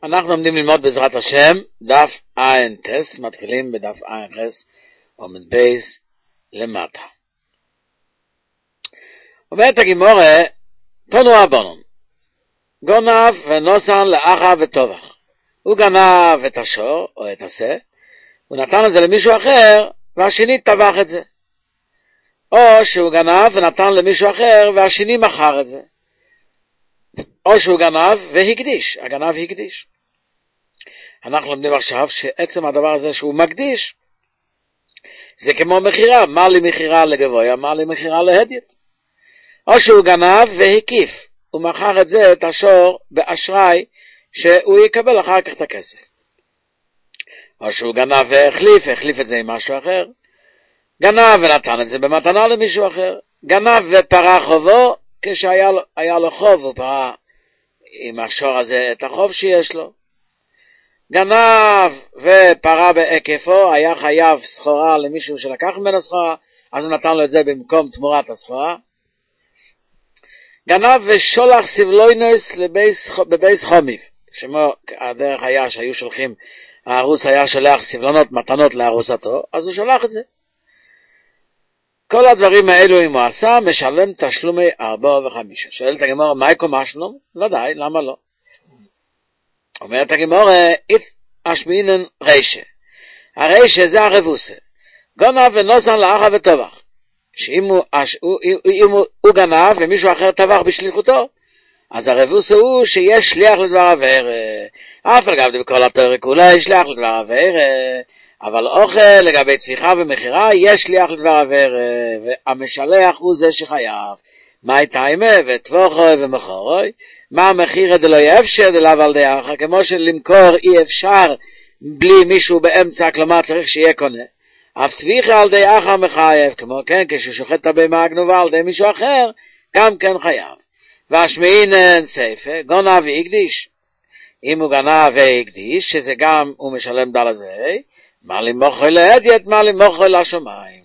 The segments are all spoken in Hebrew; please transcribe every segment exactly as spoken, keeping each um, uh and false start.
אנחנו עומדים ללמוד בעזרת השם דף עין טס, מתחילים בדף עין חס עומד בייס למטה. אומרת הגימורה, תונו הבונון, גונב ונוסן לאחה וטובח. הוא גנב את השור או את השה, הוא נתן את זה למישהו אחר והשני טבח את זה. או שהוא גנב ונתן למישהו אחר והשני מכר את זה. או שהוא גנב והקדיש, הגנב הקדיש. אנחנו לומדים עכשיו שעצם הדבר הזה שהוא מקדיש, זה כמו מחירה, מה לי מחירה לגבויה, מה לי מחירה להדיית. או שהוא גנב והקיף, הוא מכר את זה, את השור, באשראי, שהוא יקבל אחר כך את הכסף. או שהוא גנב והחליף, החליף את זה עם משהו אחר. גנב ונתן את זה במתנה למישהו אחר. גנב ופרה חובו, כשהיה לו, היה לו חוב, הוא פרה עם השור הזה את החוב שיש לו. גנב ופרה בהיקפו, היה חייב סחורה למישהו שלקח ממנו סחורה, אז הוא נתן לו את זה במקום תמורת הסחורה. גנב ושולח סבלוינוס לבייס, בבייס חומיב, שמו הדרך היה שהיו שולחים, הערוס היה שולח סבלונות מתנות לערוסתו, אז הוא שולח את זה. כל הדברים האלו אם הוא עשה, משלם תשלומי ארבע וחמישה. שואלת הגמורה, מה יקום משלום? ודאי, למה לא? אומרת הגמורה, אית אשמינן רישה. הרישה זה הרבוסה. גונב ונוסן לאחה וטובח. שאם הוא, הוא, הוא, הוא, הוא גנב ומישהו אחר טבח בשליחותו, אז הרבוסה הוא שיש שליח לדבר עבר. אף על גבי בכל התורה כולה יש שליח לדבר עבר, אבל אוכל לגבי תפיחה ומחירה יש שליח לדבר עבר, והמשלח הוא זה שחייב. מה יתאימה וטבוחוי ומחורוי, מה המחיר דלא יאפשר דלאו על דאח, כמו שלמכור אי אפשר בלי מישהו באמצע, כלומר צריך שיהיה קונה. אף טביחה על די אחר מחייב, כמו כן כששוחט את הבהמה הגנובה על די מישהו אחר, גם כן חייב. והשמעינן סייפה, גונב והקדיש. אם הוא גנב והקדיש, שזה גם הוא משלם דלת והי, מה למוכר להדיית, מה למוכר לשמיים.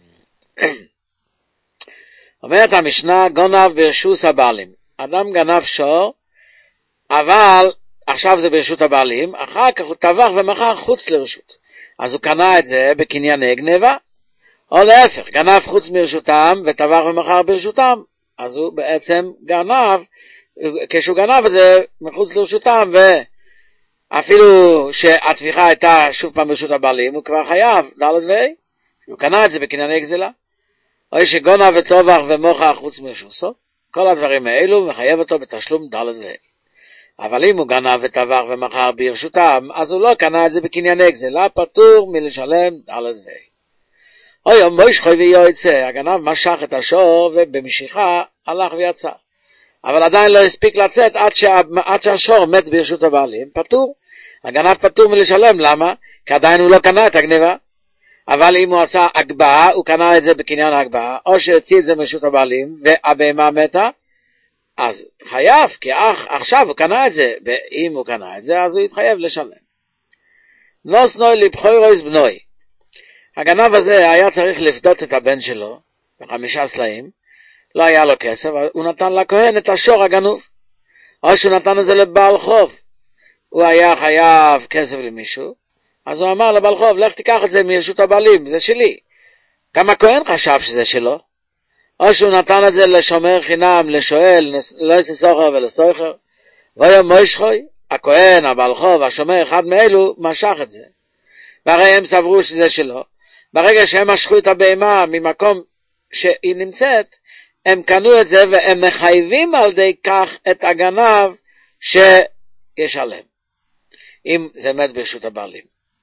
אומרת המשנה, גונב ברשות הבעלים. אדם גנב שור, אבל עכשיו זה ברשות הבעלים, אחר כך הוא טבח ומכר חוץ לרשות. אז הוא קנה את זה בקנייני גנבה, או להפך, גנב חוץ מרשותם וטבח ומכר ברשותם. אז הוא בעצם גנב, כשהוא גנב את זה מחוץ לרשותם, ואפילו שהטביחה הייתה שוב פעם ברשות הבעלים, הוא כבר חייב, דלת ואי, הוא קנה את זה בקנייני גזלה. או שגונב וטובח ומוכר חוץ מרשותו, כל הדברים האלו מחייב אותו בתשלום דלת ואי. אבל אם הוא גנב וטבח ומכר ברשותם, אז הוא לא קנה את זה בקנייני גזלה, פטור מלשלם דלת ואי. אוי, מוישכוי ויועצה, הגנב משך את השור ובמשיכה הלך ויצא. אבל עדיין לא הספיק לצאת עד, שה, עד שהשור מת ברשות הבעלים, פטור. הגנב פטור מלשלם, למה? כי עדיין הוא לא קנה את הגניבה. אבל אם הוא עשה הגבהה, הוא קנה את זה בקניין ההגבהה, או שהוציא את זה מרשות הבעלים, והבהמה מתה, אז חייב, כי אח, עכשיו הוא קנה את זה, ואם הוא קנה את זה, אז הוא יתחייב לשלם. נוס נוי לבחוי רויס בנוי. הגנב הזה היה צריך לפדות את הבן שלו, בחמישה סלעים, לא היה לו כסף, הוא נתן לכהן את השור הגנוב, או שהוא נתן את זה לבעל חוב, הוא היה חייב כסף למישהו, אז הוא אמר לבעל חוב, לך תיקח את זה מרשות הבעלים, זה שלי. גם הכהן חשב שזה שלו, או שהוא נתן את זה לשומר חינם, לשואל, לא יעשה סוחר ולסוחר, ויום מוישכוי, הכהן, הבעל חוב, השומר, אחד מאלו, משך את זה. והרי הם סברו שזה שלו. ברגע שהם משכו את הבהמה ממקום שהיא נמצאת, הם קנו את זה והם מחייבים על די כך את הגנב שישלם. אם זה מת ברשות הבעלים.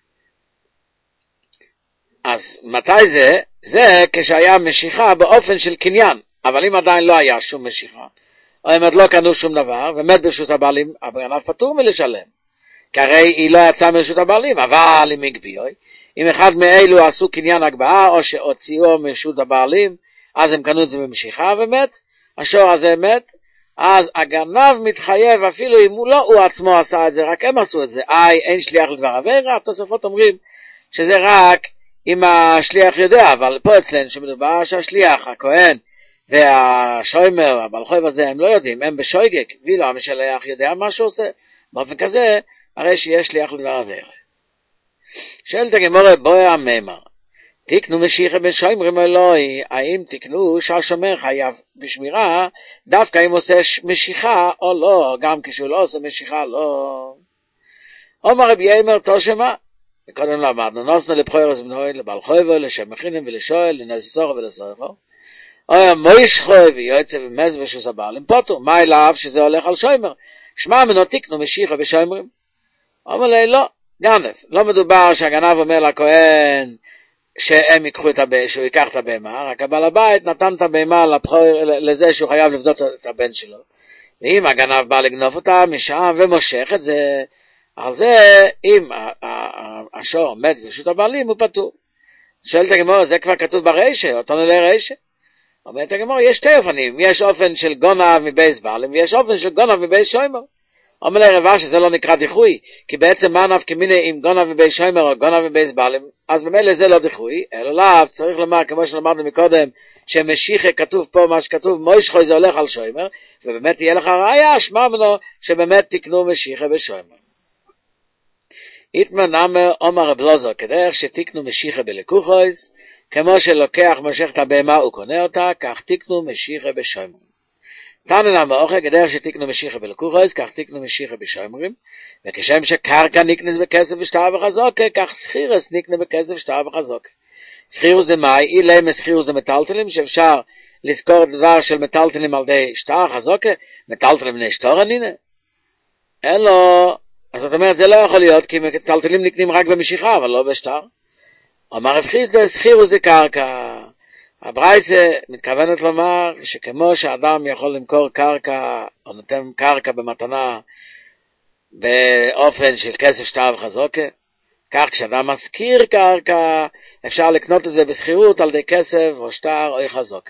אז מתי זה? זה כשהיה משיכה באופן של קניין, אבל אם עדיין לא היה שום משיכה, או הם עוד לא קנו שום דבר, ומת ברשות הבעלים, הגנב פטור מלשלם. כי הרי היא לא יצאה מרשות הבעלים, אבל אם הגביעוי, אם אחד מאלו עשו קניין הגבהה, או שהוציאו מרשות הבעלים, אז הם קנו את זה במשיכה ומת, השור הזה מת, אז הגנב מתחייב, אפילו אם הוא לא הוא עצמו עשה את זה, רק הם עשו את זה, איי, אין שליח לדבר עבירה, התוספות אומרים שזה רק אם השליח יודע, אבל פה אצלנו שמדובר שהשליח, הכהן והשוימר, הבעל חוב הזה, הם לא יודעים, הם בשויגק, ואילו המשלח יודע מה שהוא עושה, באופן כזה, הרי שיש שליח לדבר עבירה. שואלת הגמרא בואי המאמר, תקנו משיחה בשומרים אלוהי, האם תקנו שהשומר חייב בשמירה, דווקא אם עושה משיכה או לא, גם כשהוא לא עושה משיכה לא. אומר רבי יאמר תושמה, וקודם למדנו, נוסנו לבחורס בנוי, לבעל חויבו, לשם מכינים ולשואל, לנססורו ולסורו, או מויש חוי ויועצה ומז ושוס הבעלים פוטו, מה אליו שזה הולך על שומר, שמע מנו תקנו משיחה בשומרים. אומר לי לא, גנב, לא מדובר שהגנב אומר לכהן, שהם ייקחו את הבן, שהוא ייקח את הבהמה, רק הבעל הבית נתן את הבהמה לבחור, לזה שהוא חייב לבדות את הבן שלו. ואם הגנב בא לגנוב אותה משם ומושך את זה, על זה, אם השור עומד ברשות הבעלים, הוא פטור. שואלת הגמרא, זה כבר כתוב ברשע, אותנו לרשע. אומרת הגמרא, יש שתי אופנים, יש אופן של גונב מבייס בעלים, ויש אופן של גונב מבייס שוימר. אומר לרבא שזה לא נקרא דיחוי, כי בעצם מה נפקא מינה אם גונב מבייס שוימר או גונב מבייס בעלים, אז במילא זה לא דיחוי, אלא לאו, צריך לומר, כמו שלמדנו מקודם, שמשיחה כתוב פה מה שכתוב, מויש חוי זה הולך על שוימר, ובאמת תהיה לך ראיה, שמע מנו, שבאמת תקנו משיחה בשוימר. יתמן אמר אומר רב אלעזר, כדרך שתקנו משיחה בלקוחויס, כמו שלוקח מושך את הבהמה וקונה אותה, כך תקנו משיחה בשוימר. תנן המאוכל, כדרך שתקנו משיחה בלקוחויס, כך תקנו משיחה בשוימרים, וכשם שקרקע נקנס בכסף ושטר וחזוקה, כך סחירס נקנה בכסף ושטר וחזוקה. סחירוס דמאי, אילי מסחירוס דמטלטלים, שאפשר לזכור דבר של מטלטלים על די שטר חזוקה, מטלטלים בני שטור הנינה. אלו, אז זאת אומרת, זה לא יכול להיות, כי מטלטלים נקנים רק במשיכה, אבל לא בשטר. אמר רב חיסדא, סחירוס דקרקע. הברייסה מתכוונת לומר שכמו שאדם יכול למכור קרקע, או נותן קרקע במתנה באופן של כסף שטר וחזוקה, כך כשאדם מזכיר קרקע, אפשר לקנות את זה בסחירות על די כסף או שטר או חזוקה.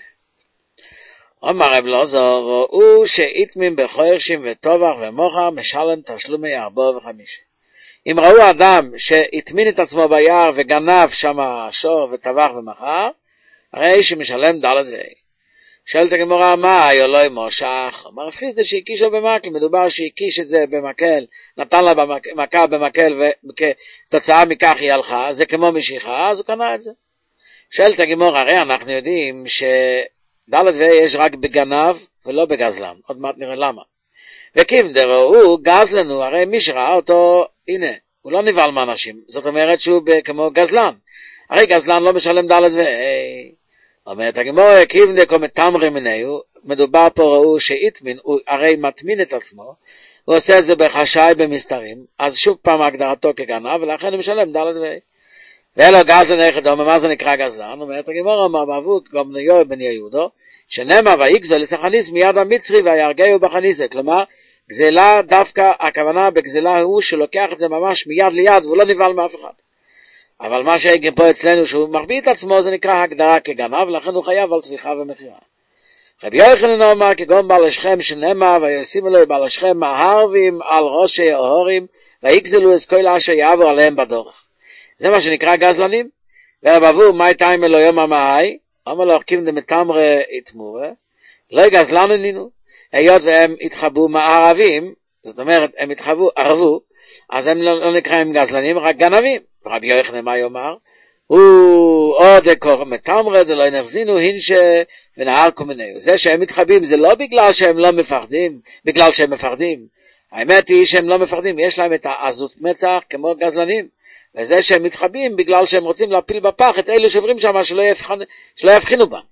אומר רב אלעזר, ראו שאיתמים בחורשים וטובח ומוחר משלם תשלומי ארבע וחמישה. אם ראו אדם שהטמין את עצמו ביער וגנב שם שור וטבח ומחר, הרי שמשלם דלת ואי. שואלת הגמרא, מה היו לא מושך? אמר רב חיסדא שהקישו במקל, מדובר שהקיש את זה במקל, נתן לה מכה במקל וכתוצאה מכך היא הלכה, זה כמו משיכה, אז הוא קנה את זה. שואלת הגמרא, הרי אנחנו יודעים שדלת ואי יש רק בגנב ולא בגזלן, עוד מעט נראה למה. וקים דראו גזלנו, הרי מי שראה אותו, הנה, הוא לא נבהל מאנשים, זאת אומרת שהוא כמו גזלן. הרי גזלן לא משלם דלת ואי. אומרת הגמרא, קים דקו מתמרי מניהו, מדובר פה ראו שהתמין, הוא הרי מתמין את עצמו, הוא עושה את זה בחשאי במסתרים, אז שוב פעם הגדרתו כגנב, ולכן הוא משלם דלת ואי. ואלו גזלן איך דומה, מה זה נקרא גזלן? אומרת הגמרא, אמר באבות, גם בניו בן יהודו, שנאמר ויגזל לסחניס מיד המצרי ויהרגהו בחניסה, כלומר, גזלה דווקא, הכוונה בגזלה הוא שלוקח את זה ממש מיד ליד, והוא לא נבהל מאף אחד. אבל מה שהגיע פה אצלנו שהוא מחביא את עצמו, זה נקרא הגדרה כגנב, לכן הוא חייב על טביחה ומכירה. רבי יוחנן אומר, כגון בעל השכם שנאמר, וישימו לו בעל השכם מהרבים על ראשי ההורים, ויגזלו את כל אשר יעבור עליהם בדורך. זה מה שנקרא גזלנים. ורב אבו, מי טיים אלו יום המאי? אומר לו, קים דמתמרה יתמורה, לא גזלן אנינו, היות והם התחבאו מערבים, זאת אומרת, הם התחבאו, ערבו, אז הם לא, לא נקראים גזלנים, רק גנבים. רבי יוחנן מה יאמר? הוא עוד קור מתמרה, דלא נחזינו הינשה ונהר קומניהו. זה שהם מתחבאים, זה לא בגלל שהם לא מפחדים, בגלל שהם מפחדים. האמת היא שהם לא מפחדים, יש להם את העזות מצח כמו גזלנים. וזה שהם מתחבאים בגלל שהם רוצים להפיל בפח את אלו שעוברים שם שלא, יבחנ... שלא יבחינו בה.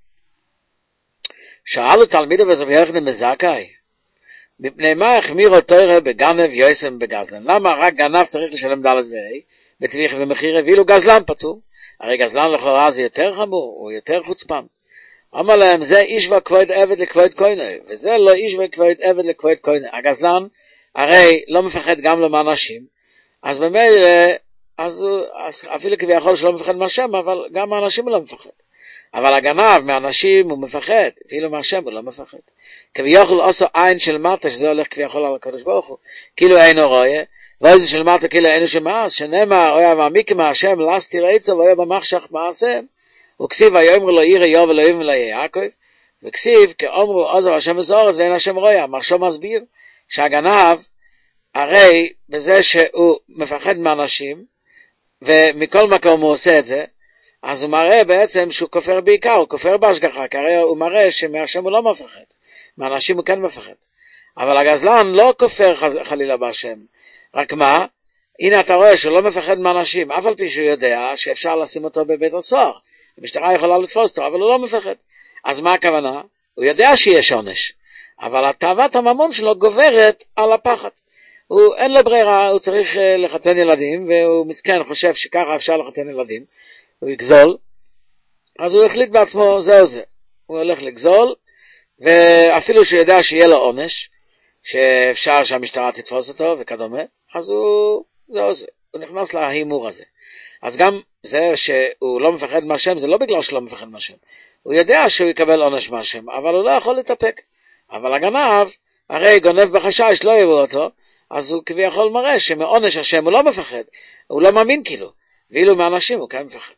שאלו תלמידו וזרבי יוחנן מזכאי, מפני מה החמירו תורה בגנב יויסם בגזלן? למה רק גנב צריך לשלם דלת ואי, בטביח ומחיר, ואילו גזלן פטור? הרי גזלן לכאורה זה יותר חמור, הוא יותר חוצפן. אמר להם, זה איש וכבוד עבד לכבוד כהנה, וזה לא איש וכבוד עבד לכבוד כהנה. הגזלן הרי לא מפחד גם לא מאנשים, אז במילא, אז, אז אפילו כביכול שלא מפחד מהשם, אבל גם מהאנשים הוא לא מפחד. אבל הגנב מהאנשים הוא מפחד, אפילו מהשם הוא לא מפחד. כביכול עושה עין של מטה, שזה הולך כביכול על הקדוש ברוך הוא, כאילו אינו רואה, ואיזה של מטה כאילו אינו שמעש, שנאמר, אויה ועמיקי מהשם, לסתי רעיצו, ואויה במחשך מעשה, וכסיב ויאמרו לו עיר איוב אלוהים וליעקב, וכסיב כאומרו עוזר השם וזורז, ואין השם רואה, מרשו מסביר, שהגנב, הרי בזה שהוא מפחד מאנשים, ומכל מקום הוא עושה את זה, אז הוא מראה בעצם שהוא כופר בעיקר, הוא כופר בהשגחה, כי הרי הוא מראה שמהשם הוא לא מפחד, מאנשים הוא כן מפחד. אבל הגזלן לא כופר חלילה בהשם, רק מה? הנה אתה רואה שהוא לא מפחד מאנשים, אף על פי שהוא יודע שאפשר לשים אותו בבית הסוהר, המשטרה יכולה לתפוס אותו, אבל הוא לא מפחד. אז מה הכוונה? הוא יודע שיש עונש, אבל התאוות הממון שלו גוברת על הפחד. הוא אין לו ברירה, הוא צריך לחתן ילדים, והוא מסכן חושב שככה אפשר לחתן ילדים, הוא יגזול, אז הוא החליט בעצמו, זהו זה, הוא הולך לגזול, ואפילו שהוא יודע שיהיה לו עונש, שאפשר שהמשטרה תתפוס אותו וכדומה, אז הוא, זהו זה, הוא נכנס להימור הזה. אז גם זה שהוא לא מפחד מהשם, זה לא בגלל שלא מפחד מהשם, הוא יודע שהוא יקבל עונש מהשם, אבל הוא לא יכול להתאפק. אבל הגנב, הרי גונב בחשש, לא יבוא אותו, אז הוא כביכול מראה שמעונש השם הוא לא מפחד, הוא לא מאמין כאילו, ואילו מאנשים הוא כן מפחד.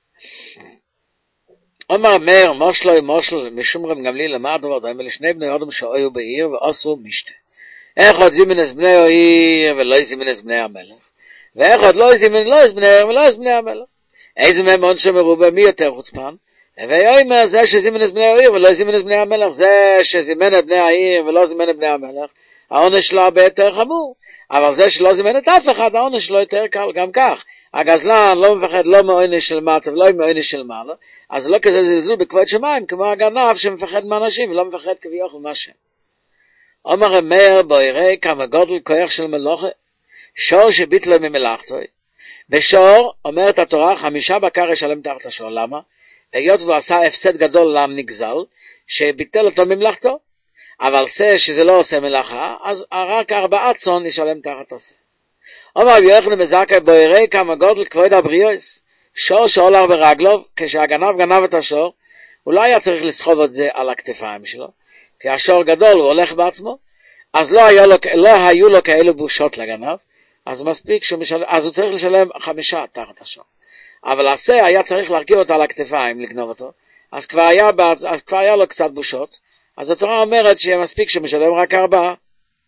אומר מאיר, מושלוי מושל, משומרם גמליאל למד דבר דומה לשני בני אדם שהיו בעיר ועשו משתה. אחד זימנס בני העיר ולא זימנס בני המלך, ואחד לא זימנס לא בני ולא בני המלך. איזה מהם עונש מרובה, מי יותר חוצפן? ויאמר זה שזימנס בני העיר ולא זימנס בני המלך, זה שזימן את בני העיר ולא זימן את בני המלך, העונש שלו הרבה יותר חמור. אבל זה שלא זימן את אף אחד, העונש שלו יותר קל. גם כך, הגזלן לא מפחד לא מעונש של מטה ולא מעונש של מעלה, אז לא כזה זלזול בכבוד שמיים, כמו הגנב שמפחד מאנשים ולא מפחד כביכול מהשם. אומר מאיר בוירי כמה גודל כוח של מלוכה, שור שביטל ממלאכתוי. בשור, אומרת התורה, חמישה בקר ישלם תחת השור. למה? היות והוא עשה הפסד גדול לעם נגזל, שביטל אותו ממלאכתו. אבל זה שזה לא עושה מלאכה, אז רק ארבעה צאן ישלם תחת עשה. אומר יוחנן בן זכאי בוירי כמה גודל כבוד הבריאוס, שור שהולך ברגלו, כשהגנב גנב את השור, הוא לא היה צריך לסחוב את זה על הכתפיים שלו, כי השור גדול הוא הולך בעצמו, אז לא היו לו, לא היו לו כאלו בושות לגנב, אז מספיק שהוא משלם, אז הוא צריך לשלם חמישה תחת השור. אבל עשה היה צריך להרכיב אותו על הכתפיים, לגנוב אותו, אז כבר היה, אז כבר היה לו קצת בושות, אז התורה אומרת שמספיק שמשלם רק ארבעה.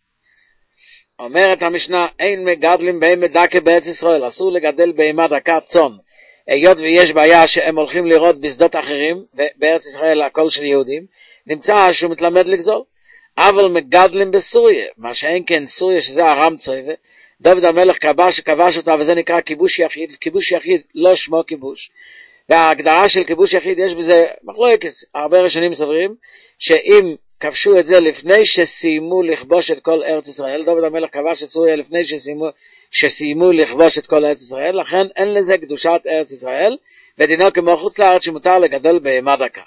אומרת המשנה, אין מגדלים בהמה דקה בארץ ישראל, אסור לגדל בהמה דקה צאן, היות ויש בעיה שהם הולכים לראות בשדות אחרים, ובארץ ישראל הכל של יהודים, נמצא שהוא מתלמד לגזול. אבל מגדלים בסוריה, מה שאין כן סוריה שזה הרם צויבה, דוד המלך כבש, כבש אותה, וזה נקרא כיבוש יחיד, כיבוש יחיד לא שמו כיבוש. וההגדרה של כיבוש יחיד יש בזה מחלוקת, הרבה ראשונים סוברים, שאם כבשו את זה לפני שסיימו לכבוש את כל ארץ ישראל, דוד המלך כבש את סוריה לפני שסיימו, שסיימו לכבוש את כל ארץ ישראל, לכן אין לזה קדושת ארץ ישראל, ודינו כמו חוץ לארץ שמותר לגדל בהמה דקה.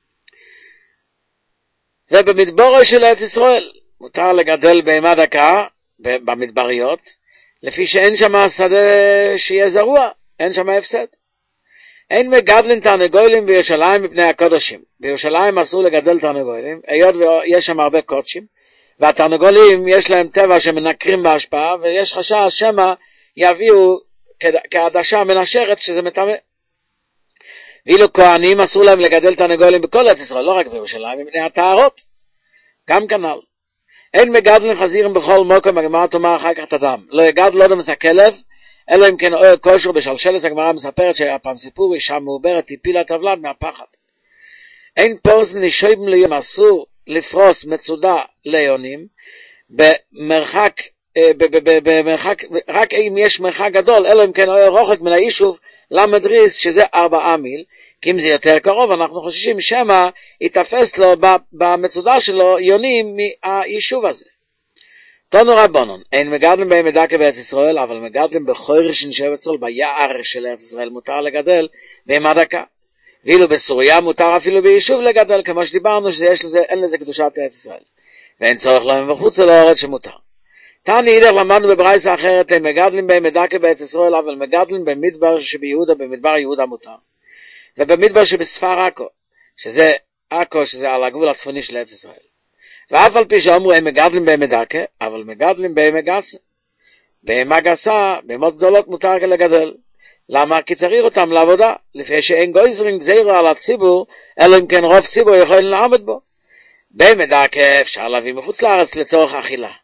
ובמדברו של ארץ ישראל מותר לגדל בהמה דקה במדבריות, לפי שאין שם שדה שיהיה זרוע, אין שם הפסד. אין מגדלים תרנגולים בירושלים מפני הקודשים. בירושלים אסור לגדל תרנגולים, היות ויש שם הרבה קודשים, והתרנגולים יש להם טבע שמנקרים בהשפעה, ויש חשש שמא יביאו כעדשה מנשרת שזה מטמא. ואילו כהנים אסור להם לגדל תרנגולים בכל ארץ ישראל, לא רק בירושלים, מפני הטהרות. גם כנ"ל. אין מגדלים חזירים בכל מקום, הגמרא תאמר אחר כך את הדם. לא יגדל לא דמס הכלב, אלא אם כן אוהר כושר בשלשלת, הגמרא מספרת שהיה פעם סיפור, אישה מעוברת הפילה את הוולד מהפחד. אין פורס נשויבים ליום, אסור לפרוס מצודה ליונים, במרחק, במרחק, רק אם יש מרחק גדול, אלא אם כן אוהר רוחק מן היישוב למדריס, שזה ארבעה מיל, כי אם זה יותר קרוב, אנחנו חוששים שמה יתפס לו במצודה שלו יונים מהיישוב הזה. תנו רבונון, אין מגדלים בהמה דקה בארץ ישראל, אבל מגדלים בחורש של ארץ ישראל, ביער של ארץ ישראל מותר לגדל בהמה דקה. ואילו בסוריה מותר אפילו ביישוב לגדל, כמו שדיברנו שיש לזה, אין לזה קדושת ארץ ישראל. ואין צורך להם בחוץ לארץ שמותר. תני אידך למדנו בברייסה אחרת, אין מגדלים בהמה דקה בארץ ישראל, אבל מגדלים במדבר שביהודה, במדבר יהודה מותר. ובמדבר שבספר עכו, שזה עכו, שזה על הגבול הצפוני של ארץ ישראל. ואף על פי שאומרו הם מגדלים בהמה דקה, אבל מגדלים בהמה גסה. בהמה גסה, בהמות גדולות מותר לגדל. למה? כי צריך אותם לעבודה, לפי שאין גויזרים גזירו על הציבור, אלא אם כן רוב ציבור יכולים לעמוד בו. בהמה דקה אפשר להביא מחוץ לארץ לצורך אכילה.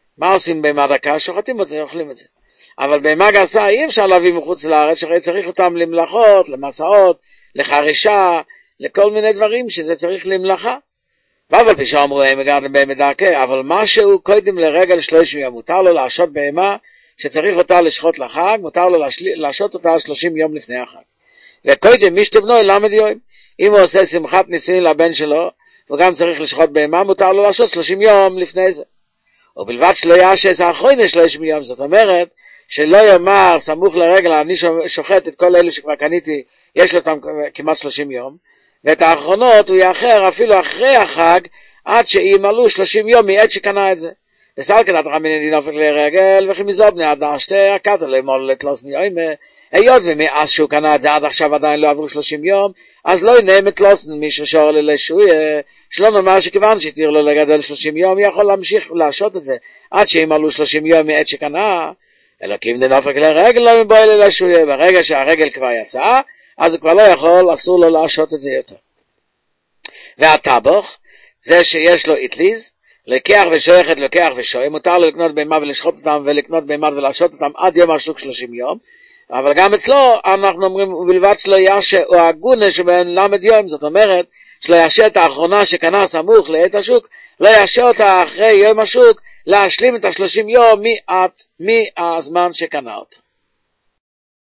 מה עושים בהמה דקה? שוחטים את זה, אוכלים את זה. אבל בהמה גסה אי אפשר להביא מחוץ לארץ, שחי צריך אותם למלאכות, למסעות, לחרישה, לכל מיני דברים שזה צריך למלאכה. אבל פי שאמרו הם הגעתם בהמה דקה, אבל משהו קודם לרגל שלושים יום, מותר לו להשעות בהמה שצריך אותה לשחוט לחג, מותר לו להשעות אותה שלושים יום לפני החג. וקודם משתבנו למד יום, אם הוא עושה שמחת נישואין לבן שלו, וגם צריך לשחוט בהמה, מותר לו להשעות שלושים יום לפני זה. ובלבד שלא יעשס האחרון שלושים יום, זאת אומרת, שלא יאמר סמוך לרגל, אני שוחט את כל אלו שכבר קניתי, יש לו אותם כמעט שלושים יום, ואת האחרונות הוא יאחר אפילו אחרי החג, עד שימלאו שלושים יום מעת שקנה את זה. וסל כדת רמינן דין אופק לרגל, וכי מזובני עד השתי הקטר למול לתלוסני יוימה, היות ומאז שהוא קנה את זה עד עכשיו עדיין לא עברו שלושים יום, אז לא ינהם את לוסן מישהו שור ללשויה, שלא נאמר שכיוון שתיר לו לגדל שלושים יום, יכול להמשיך להשעות את זה, עד שימלאו שלושים יום מעת שקנה, אלוקים דין אופק לרגל לא מבוא ללשויה, ברגע שהרגל כבר יצאה, אז הוא כבר לא יכול, אסור לו להשעות את זה יותר. והטבוך, זה שיש לו איטליז, לקח ושייכת, לקח ושוי, מותר לו לקנות בהמה ולשחוט אותם ולקנות בהמה ולהשעות אותם עד יום השוק שלושים יום, אבל גם אצלו אנחנו אומרים, ובלבד שלא יעשה או הגונה שבין למד יום, זאת אומרת, שלא יעשה את האחרונה שקנה סמוך לעת השוק, לא יעשה אותה אחרי יום השוק, להשלים את השלושים יום מעט, מהזמן שקנה אותה.